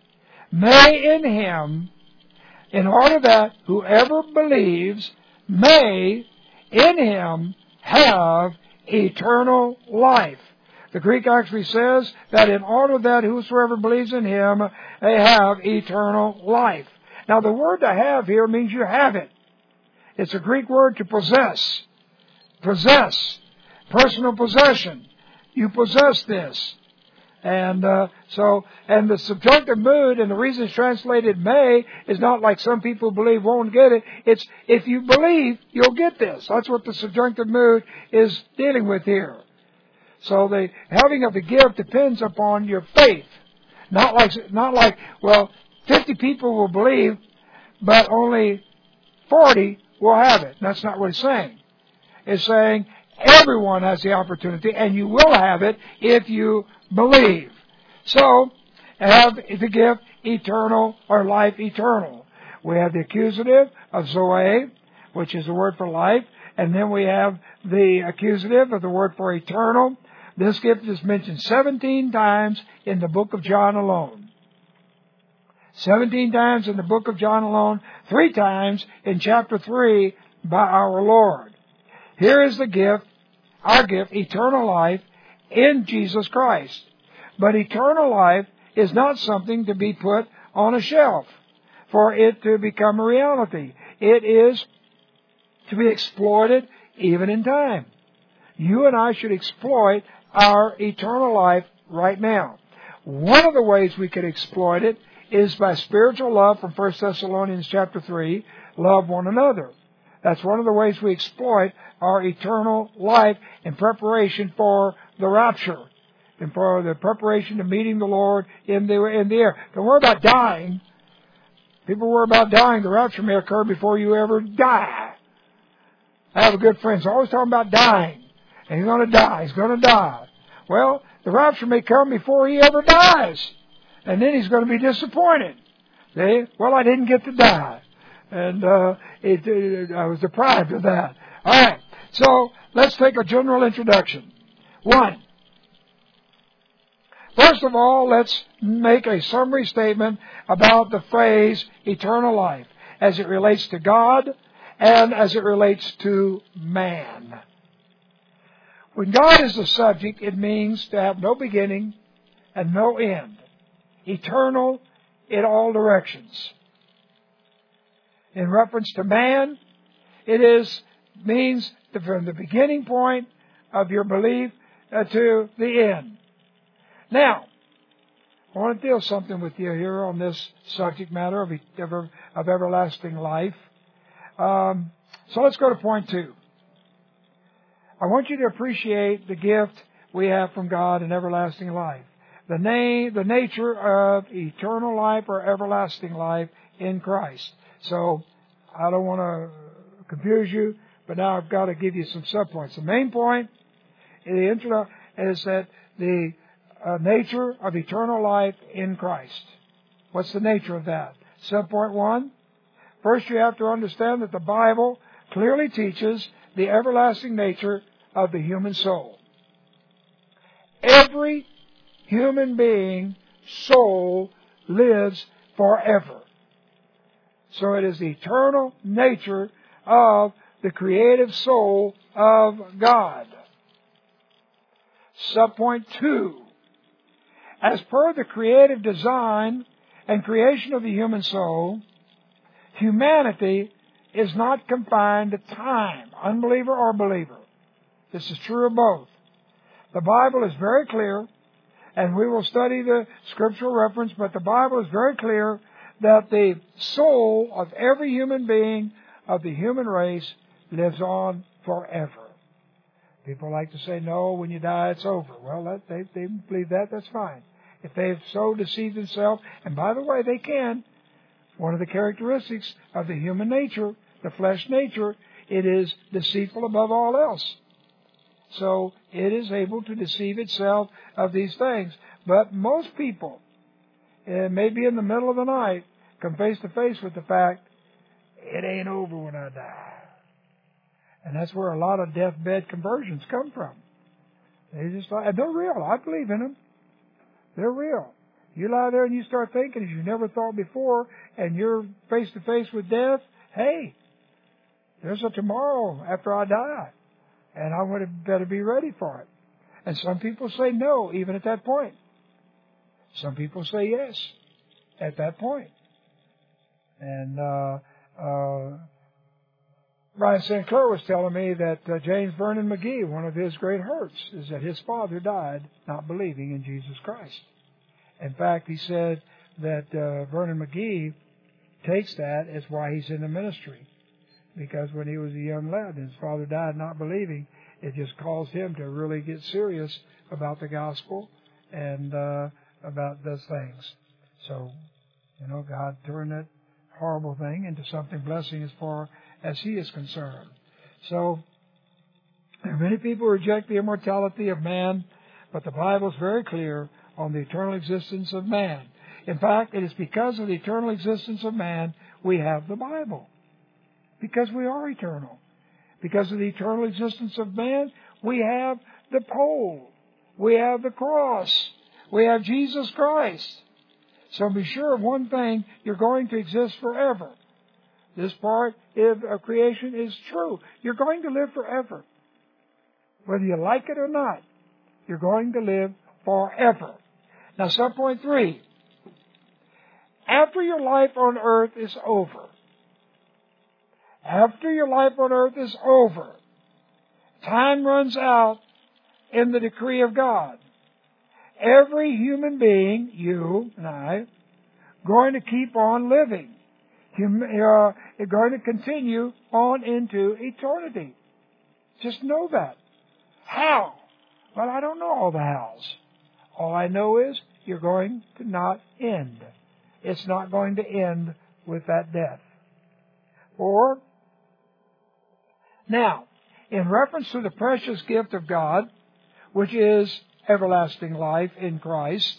May in Him, in order that whoever believes may in Him have eternal life. The Greek actually says that in order that whosoever believes in Him they have eternal life. Now the word to have here means you have it. It's a Greek word to possess. Possess. Personal possession. You possess this. And uh, so, and the subjunctive mood, and the reason it's translated may, is not like some people believe won't get it. It's if you believe, you'll get this. That's what the subjunctive mood is dealing with here. So the having of the gift depends upon your faith. Not like, not like, well, fifty people will believe, but only forty will have it. That's not what it's saying. It's saying everyone has the opportunity, and you will have it if you believe. So, have the gift eternal or life eternal. We have the accusative of zoe, which is the word for life, and then we have the accusative of the word for eternal. This gift is mentioned seventeen times in the book of John alone. seventeen times in the book of John alone, three times in chapter three by our Lord. Here is the gift, our gift, eternal life in Jesus Christ. But eternal life is not something to be put on a shelf for it to become a reality. It is to be exploited even in time. You and I should exploit our eternal life right now. One of the ways we could exploit it is by spiritual love from First Thessalonians chapter three, love one another. That's one of the ways we exploit our eternal life in preparation for the rapture, and for the preparation of meeting the Lord in the in the air. Don't worry about dying. People worry about dying. The rapture may occur before you ever die. I have a good friend who's always talking about dying. And he's going to die. He's going to die. Well, the rapture may come before he ever dies. And then he's going to be disappointed. See? Well, I didn't get to die. And uh, it, it, I was deprived of that. All right. So let's take a general introduction. One. First of all, let's make a summary statement about the phrase eternal life as it relates to God and as it relates to man. When God is the subject, it means to have no beginning and no end. Eternal in all directions. In reference to man, it is means to, from the beginning point of your belief uh, to the end. Now, I want to deal something with you here on this subject matter of, ever, of everlasting life. Um, So let's go to point two. I want you to appreciate the gift we have from God in everlasting life. The name, the nature of eternal life or everlasting life in Christ. So, I don't want to confuse you, but now I've got to give you some subpoints. The main point in the intro is that the uh, nature of eternal life in Christ. What's the nature of that? Subpoint one. First, you have to understand that the Bible clearly teaches the everlasting nature of the human soul. Every human being soul lives forever. So it is the eternal nature of the creative soul of God. Subpoint two. As per the creative design and creation of the human soul, humanity is not confined to time, unbeliever or believer. This is true of both. The Bible is very clear, and we will study the scriptural reference, but the Bible is very clear that the soul of every human being of the human race lives on forever. People like to say, no, when you die, it's over. Well, that, they, they believe that, that's fine. If they've so deceived themselves, and by the way, they can, one of the characteristics of the human nature, the flesh nature, it is deceitful above all else. So it is able to deceive itself of these things. But most people, uh, maybe in the middle of the night, come face to face with the fact, it ain't over when I die. And that's where a lot of deathbed conversions come from. They just and they're real. I believe in them. They're real. You lie there and you start thinking as you never thought before, and you're face to face with death. Hey, there's a tomorrow after I die, and I would better be ready for it. And some people say no, even at that point. Some people say yes at that point. And uh, uh, Brian Saint Clair was telling me that uh, James Vernon McGee, one of his great hurts, is that his father died not believing in Jesus Christ. In fact, he said that uh, Vernon McGee takes that as why he's in the ministry. Because when he was a young lad and his father died not believing, it just caused him to really get serious about the gospel and uh, about those things. So, you know, God turned that horrible thing into something blessing as far as he is concerned. So, many people reject the immortality of man, but the Bible is very clear on the eternal existence of man. In fact, it is because of the eternal existence of man we have the Bible. Because we are eternal. Because of the eternal existence of man, we have the pole. We have the cross. We have Jesus Christ. So be sure of one thing, you're going to exist forever. This part of creation is true. You're going to live forever. Whether you like it or not, you're going to live forever. Now, subpoint three. After your life on earth is over, after your life on earth is over, time runs out in the decree of God. Every human being, you and I, going to keep on living. Hum, uh, going to continue on into eternity. Just know that. How? Well, I don't know all the hows. All I know is you're going to not end. It's not going to end with that death. Or, now, in reference to the precious gift of God, which is everlasting life in Christ,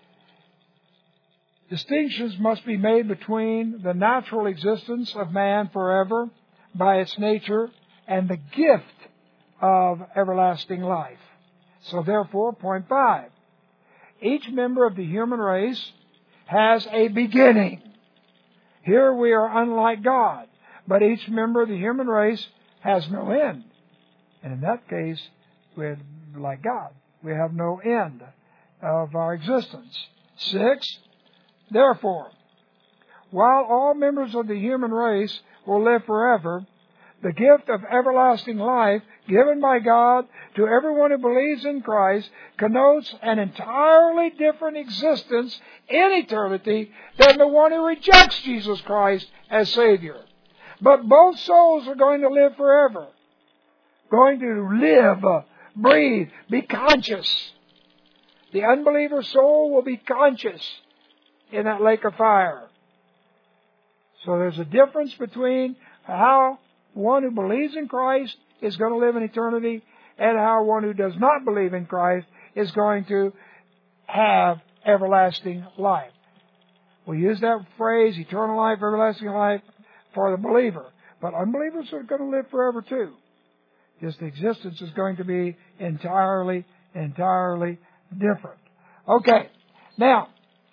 distinctions must be made between the natural existence of man forever by its nature and the gift of everlasting life. So therefore, point five, each member of the human race has a beginning. Here we are unlike God, but each member of the human race has no end. And in that case, we're like God. We have no end of our existence. Six, therefore, while all members of the human race will live forever, the gift of everlasting life given by God to everyone who believes in Christ connotes an entirely different existence in eternity than the one who rejects Jesus Christ as Savior. But both souls are going to live forever. Going to live, uh, breathe, be conscious. The unbeliever soul will be conscious in that lake of fire. So there's a difference between how one who believes in Christ is going to live in eternity and how one who does not believe in Christ is going to have everlasting life. We use that phrase, eternal life, everlasting life, for the believer. But unbelievers are going to live forever too. Just the existence is going to be entirely, entirely different. Okay, now,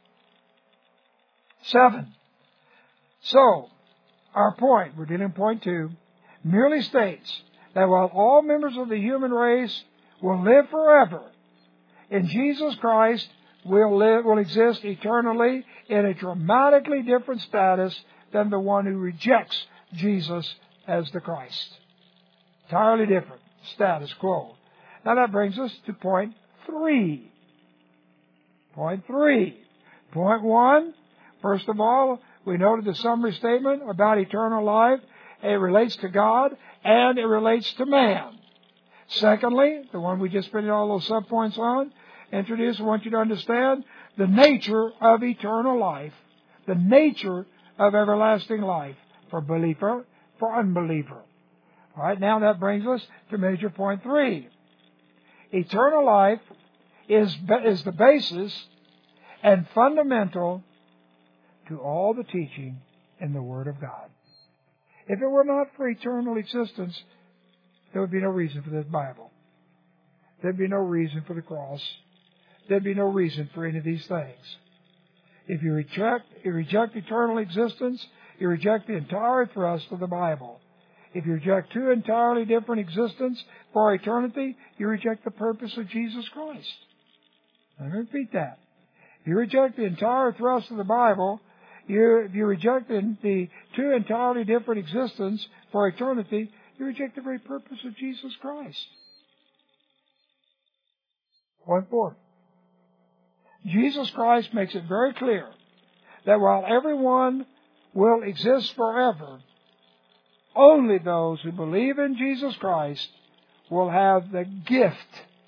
seven. So, our point, we're dealing point two, merely states that while all members of the human race will live forever, in Jesus Christ will live, will exist eternally in a dramatically different status than the one who rejects Jesus as the Christ. Entirely different status quo. Now that brings us to point three. Point three. Point one, first of all, we noted the summary statement about eternal life. It relates to God and it relates to man. Secondly, the one we just put all those subpoints on, introduce, I want you to understand the nature of eternal life, the nature of everlasting life for believer, for unbeliever. All right, now that brings us to major point three. Eternal life is, is the basis and fundamental to all the teaching in the Word of God. If it were not for eternal existence, there would be no reason for this Bible. There'd be no reason for the cross. There'd be no reason for any of these things. If you reject, you reject eternal existence, you reject the entire thrust of the Bible. If you reject two entirely different existences for eternity, you reject the purpose of Jesus Christ. Let me repeat that. If you reject the entire thrust of the Bible, you, if you reject the, the two entirely different existences for eternity, you reject the very purpose of Jesus Christ. Point four. Jesus Christ makes it very clear that while everyone will exist forever, only those who believe in Jesus Christ will have the gift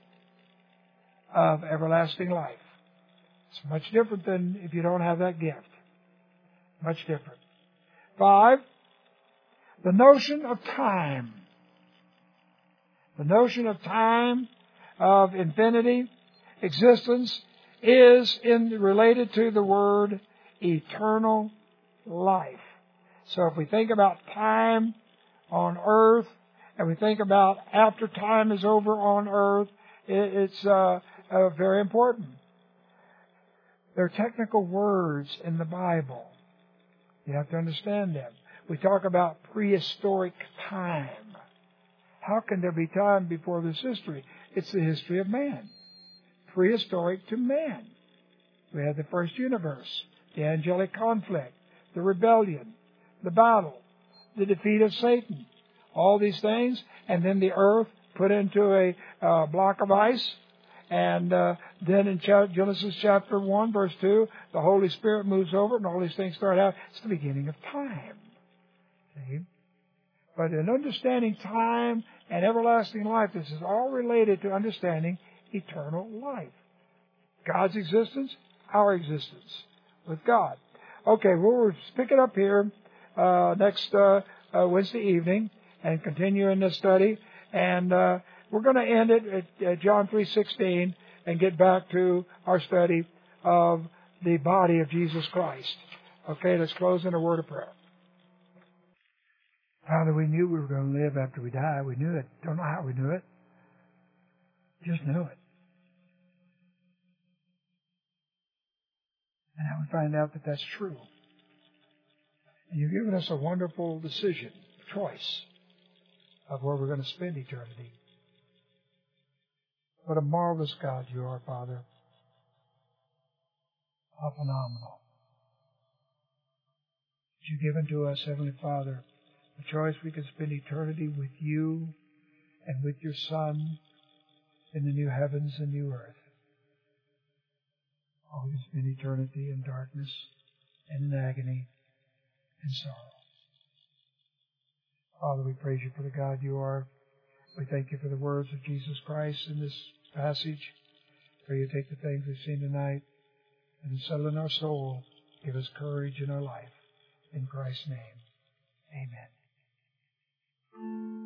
of everlasting life. It's much different than if you don't have that gift. Much different. Five, the notion of time. The notion of time, of infinity, existence, is in, related to the word eternal life. So if we think about time on earth, and we think about after time is over on earth, it, it's uh, uh, very important. There are technical words in the Bible. You have to understand them. We talk about prehistoric time. How can there be time before this history? It's the history of man. Prehistoric to man. We had the first universe, the angelic conflict, the rebellion, the battle, the defeat of Satan, all these things, and then the earth put into a uh, block of ice, and uh, then in Genesis chapter one, verse two, the Holy Spirit moves over, and all these things start out. It's the beginning of time. See? But in understanding time and everlasting life, this is all related to understanding eternal life. God's existence, our existence with God. Okay, we'll pick it up here uh, next uh, uh, Wednesday evening and continue in this study. And uh, we're going to end it at, at John three sixteen and get back to our study of the body of Jesus Christ. Okay, let's close in a word of prayer. Father, we knew we were going to live after we die. We knew it. Don't know how we knew it. Just knew it. And now we find out that that's true. And you've given us a wonderful decision, choice, of where we're going to spend eternity. What a marvelous God you are, Father. How phenomenal. You've given to us, Heavenly Father, the choice we can spend eternity with you and with your Son in the new heavens and new earth. Or we can spend eternity in darkness and in agony and sorrow. Father, we praise you for the God you are. We thank you for the words of Jesus Christ in this passage. Pray you take the things we've seen tonight and settle in our soul. Give us courage in our life. In Christ's name, amen.